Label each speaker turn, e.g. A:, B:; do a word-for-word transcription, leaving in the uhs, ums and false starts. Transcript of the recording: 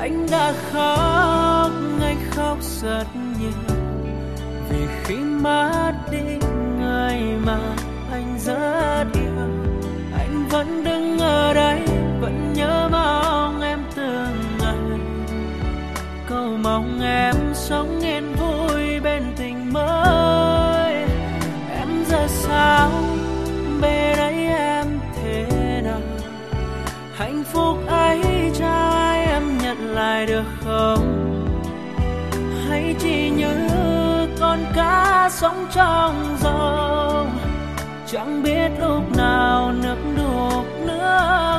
A: Anh đã khóc, anh khóc rất nhiều, vì khi mất đi người mà anh rất yêu. Anh vẫn đứng ở đây, vẫn nhớ mong em từng ngày, cầu mong em sống yên vui bên tình mới. Em giờ sao, bên ấy em thế nào? Hạnh phúc ấy cho ai em nhận lại được không? Hay chỉ như con cá sống trong dòng, chẳng biết lúc nào nước đục nữa.